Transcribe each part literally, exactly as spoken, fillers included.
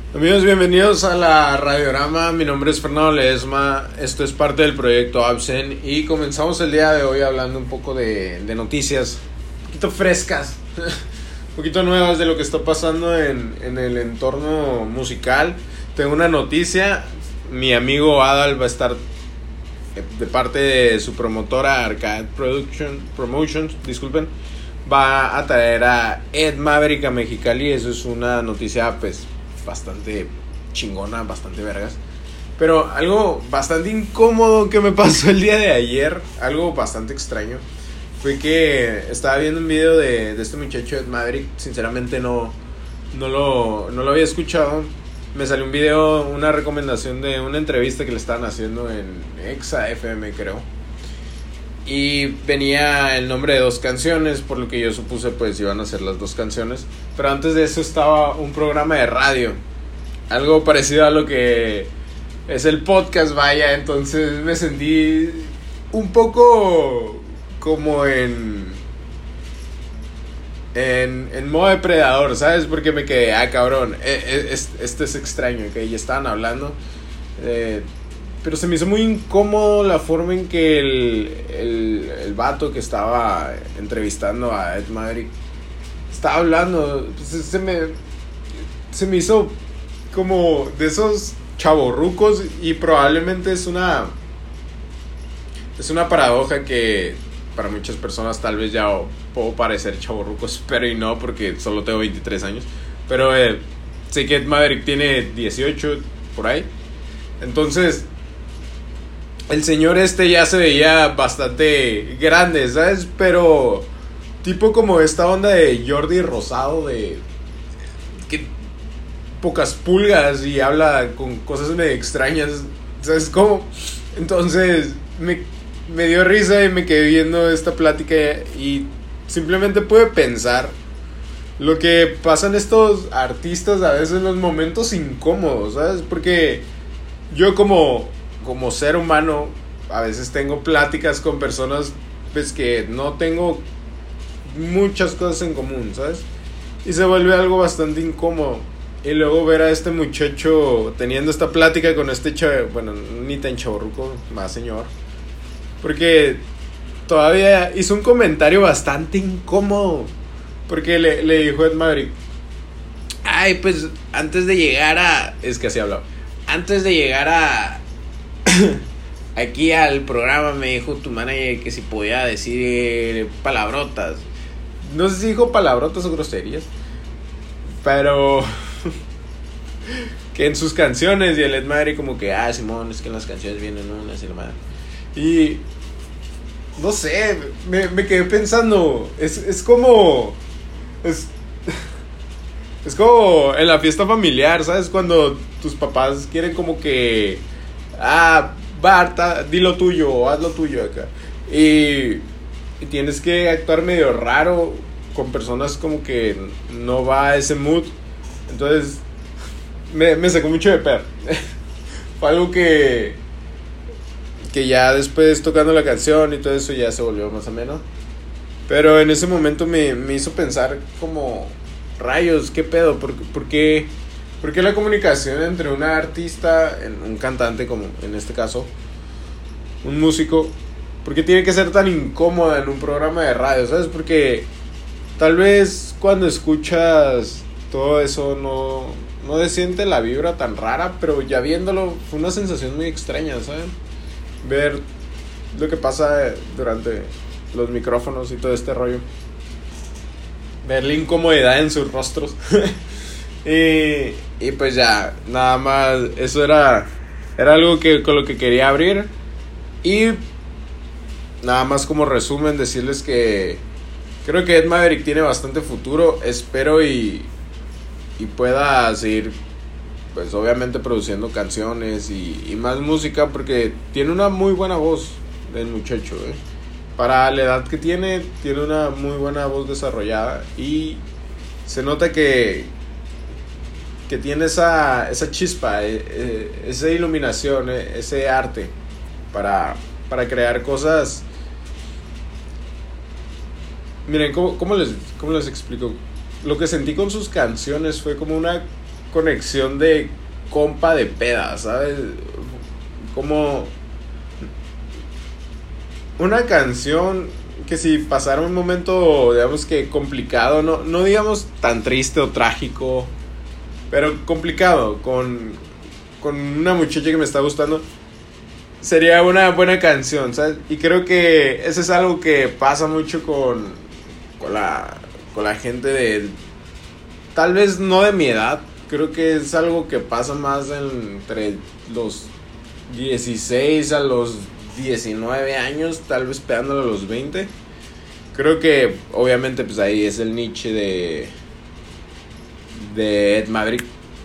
Amigos, bienvenidos a la Radiorama. Mi nombre es Fernando Ledesma. Esto es parte del proyecto Absen. Y comenzamos el día de hoy hablando un poco de, de noticias un poquito frescas, un poquito nuevas de lo que está pasando en, en el entorno musical. Tengo una noticia. Mi amigo Adal va a estar de parte de su promotora Arcade Production, Promotions, disculpen, va a traer a Ed Maverick a Mexicali. Eso es una noticia pues bastante chingona, bastante vergas. Pero algo bastante incómodo que me pasó el día de ayer, algo bastante extraño, fue que estaba viendo un video de, de este muchacho Ed Maverick. Sinceramente no, no, lo, no lo había escuchado. Me salió un video, una recomendación de una entrevista que le estaban haciendo en Exa F M, creo. Y venía el nombre de dos canciones, por lo que yo supuse pues iban a ser las dos canciones. Pero antes de eso estaba un programa de radio, algo parecido a lo que es el podcast, vaya. Entonces me sentí un poco como en En, en modo depredador, ¿sabes? Porque me quedé, ah, cabrón, este es extraño, que ya estaban hablando. Eh, pero se me hizo muy incómodo la forma en que el, el, el vato que estaba entrevistando a Ed Maverick estaba hablando. Se, se, me, se me hizo como de esos chavorrucos, y probablemente es una, es una paradoja que para muchas personas tal vez ya puedo parecer chavorruco, espero y no, porque solo tengo veintitrés años. Pero eh, sé que Ed Maverick tiene dieciocho, por ahí. Entonces el señor este ya se veía bastante grande, ¿sabes? Pero tipo como esta onda de Jordi Rosado, de que pocas pulgas y habla con cosas medio extrañas, ¿sabes cómo? Entonces me, me dio risa y me quedé viendo esta plática y simplemente pude pensar lo que pasan estos artistas a veces en los momentos incómodos, ¿sabes? Porque yo como, como ser humano a veces tengo pláticas con personas pues que no tengo muchas cosas en común, ¿sabes? Y se vuelve algo bastante incómodo. Y luego ver a este muchacho teniendo esta plática con este chavo, bueno, ni tan chavorruco, más señor, porque todavía hizo un comentario bastante incómodo. Porque le, le dijo a Ed Maverick, ay, pues antes de llegar a... Es que así hablaba. Antes de llegar a... aquí al programa me dijo tu manager que si podía decir palabrotas. No sé si dijo palabrotas o groserías, pero... que en sus canciones. Y el Ed Maverick como que, ah, Simón, es que en las canciones vienen unas y la madre. Y... no sé, me, me quedé pensando, es, es como, es, es como en la fiesta familiar, ¿sabes? Cuando tus papás quieren como que, ah, Barta, di lo tuyo, haz lo tuyo acá. Y, y tienes que actuar medio raro con personas como que no va a ese mood. Entonces, me, me sacó mucho de pedo. Fue algo que... que ya después tocando la canción y todo eso ya se volvió más o menos. Pero en ese momento me, me hizo pensar como, rayos, ¿qué pedo? ¿Por, por, qué, ¿Por qué la comunicación entre una artista, un cantante como en este caso, un músico, por qué tiene que ser tan incómoda en un programa de radio? ¿Sabes? Porque tal vez cuando escuchas todo eso no, no se siente la vibra tan rara, pero ya viéndolo fue una sensación muy extraña, ¿sabes? Ver lo que pasa durante los micrófonos y todo este rollo, ver la incomodidad en sus rostros. y, y pues ya, nada más, eso era Era algo que, con lo que quería abrir. Y nada más como resumen, decirles que creo que Ed Maverick tiene bastante futuro. Espero y, y pueda seguir, pues obviamente produciendo canciones y, y más música, porque tiene una muy buena voz el muchacho, ¿eh? Para la edad que tiene, tiene una muy buena voz desarrollada. Y se nota que que tiene esa, esa chispa, eh, eh, esa iluminación, eh, ese arte para, para crear cosas. Miren, ¿cómo, cómo, les, ¿cómo les explico? Lo que sentí con sus canciones fue como una conexión de compa de peda, ¿sabes? Como una canción que si pasara un momento, digamos que complicado, no, no digamos tan triste o trágico, pero complicado, con, con una muchacha que me está gustando, sería una buena canción, ¿sabes? Y creo que eso es algo que pasa mucho con, con, la, con la gente de, tal vez no de mi edad, creo que es algo que pasa más entre los dieciséis a los diecinueve años, tal vez pegándole a los veinte. Creo que obviamente pues ahí es el niche de de Ed Maverick,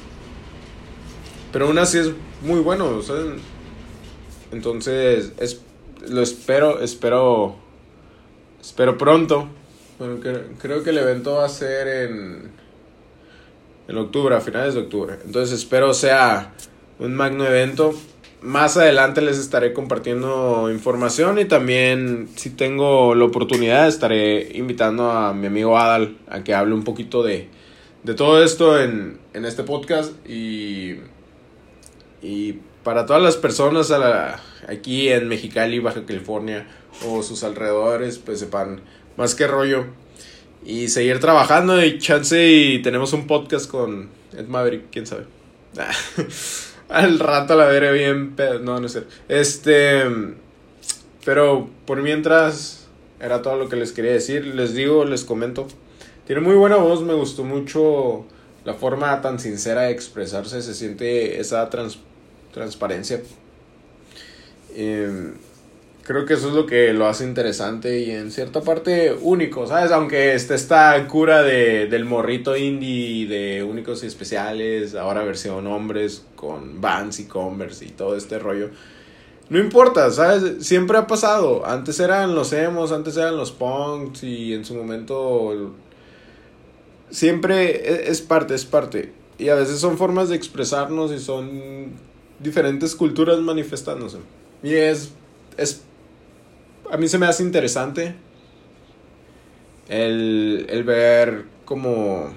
pero aún así es muy bueno, ¿sabes? Entonces es, lo espero, espero espero pronto. Bueno, que, creo que el evento va a ser en en octubre, a finales de octubre. Entonces espero sea un magno evento. Más adelante les estaré compartiendo información y también, si tengo la oportunidad, estaré invitando a mi amigo Adal a que hable un poquito de, de todo esto en, en este podcast. Y, y para todas las personas a la, aquí en Mexicali, Baja California o sus alrededores, pues sepan más que rollo. Y seguir trabajando y chance y tenemos un podcast con Ed Maverick, quién sabe. Al rato la veré bien pedo. No, no sé. Este. Pero por mientras, era todo lo que les quería decir. Les digo, les comento. Tiene muy buena voz. Me gustó mucho la forma tan sincera de expresarse. Se siente esa trans, transparencia. Eh, creo que eso es lo que lo hace interesante y en cierta parte único, ¿sabes? Aunque esté esta cura de, del morrito indie, de únicos y especiales, ahora versión hombres con Vans y Converse y todo este rollo. No importa, ¿sabes? Siempre ha pasado. Antes eran los emos, antes eran los punks y en su momento siempre es parte, es parte. Y a veces son formas de expresarnos y son diferentes culturas manifestándose. Y es, es a mí se me hace interesante el, el ver como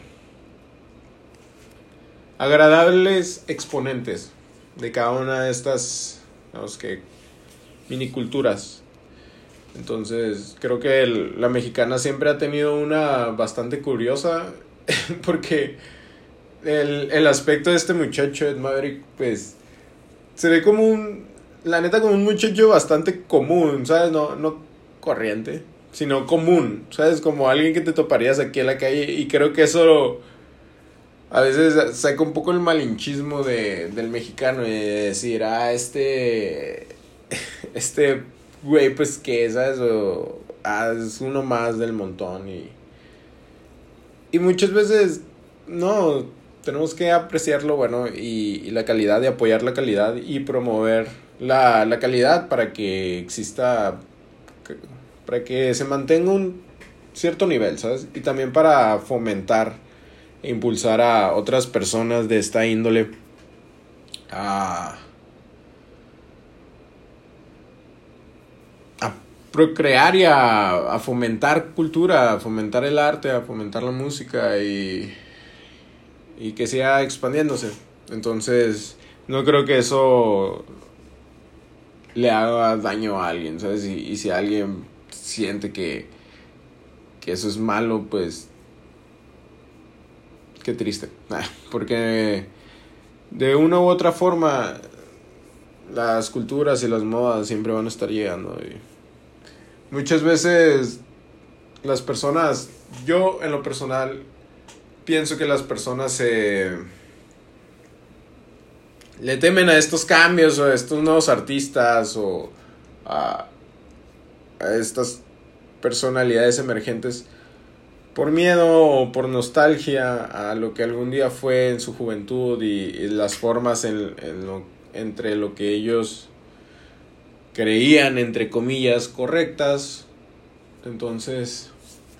agradables exponentes de cada una de estas, digamos que, mini culturas. Entonces creo que el, la mexicana siempre ha tenido una bastante curiosa porque el, el aspecto de este muchacho Ed Maverick pues se ve como un, la neta, como un muchacho bastante común, ¿sabes? No, no corriente, sino común, ¿sabes? Como alguien que te toparías aquí en la calle. Y creo que eso a veces saca un poco el malinchismo de, del mexicano y de decir, ah, este, este güey, pues qué, ¿sabes? O, ah, es uno más del montón. Y, y muchas veces, no, tenemos que apreciar lo bueno y, y la calidad, y apoyar la calidad y promover la, la calidad para que exista, para que se mantenga un cierto nivel, ¿sabes? Y también para fomentar e impulsar a otras personas de esta índole a, a procrear y a, a fomentar cultura, a fomentar el arte, a fomentar la música y, y que siga expandiéndose. Entonces, no creo que eso le haga daño a alguien, ¿sabes? Y, y si alguien siente que, que eso es malo, pues qué triste. Porque de una u otra forma las culturas y las modas siempre van a estar llegando. Y muchas veces las personas, yo en lo personal pienso que las personas se le temen a estos cambios o a estos nuevos artistas o a, a estas personalidades emergentes por miedo o por nostalgia a lo que algún día fue en su juventud y, y las formas en, en lo, entre lo que ellos creían, entre comillas, correctas. Entonces,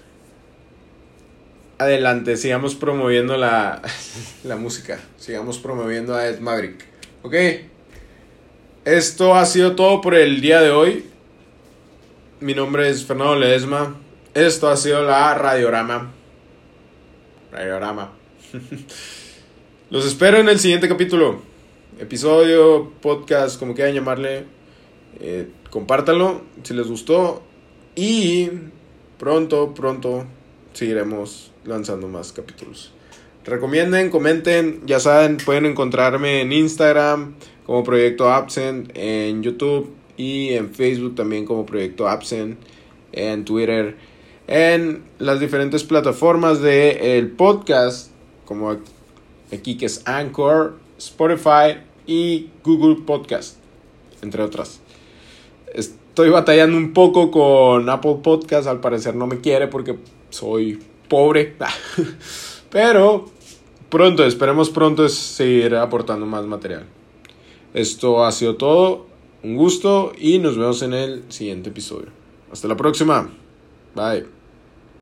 adelante, sigamos promoviendo la, la música, sigamos promoviendo a Ed Maverick. Ok, esto ha sido todo por el día de hoy. Mi nombre es Fernando Ledesma. Esto ha sido la Radiorama. Radiorama. Los espero en el siguiente capítulo, episodio, podcast, como quieran llamarle. Eh, compártanlo si les gustó. Y pronto, pronto seguiremos lanzando más capítulos. Recomienden, comenten, ya saben, pueden encontrarme en Instagram como Proyecto Absent, en YouTube y en Facebook también como Proyecto Absent, en Twitter, en las diferentes plataformas del podcast, como aquí que es Anchor, Spotify y Google Podcast, entre otras. Estoy batallando un poco con Apple Podcast, al parecer no me quiere porque soy pobre. Pero pronto, esperemos pronto seguir aportando más material. Esto ha sido todo. Un gusto y nos vemos en el siguiente episodio. Hasta la próxima. Bye.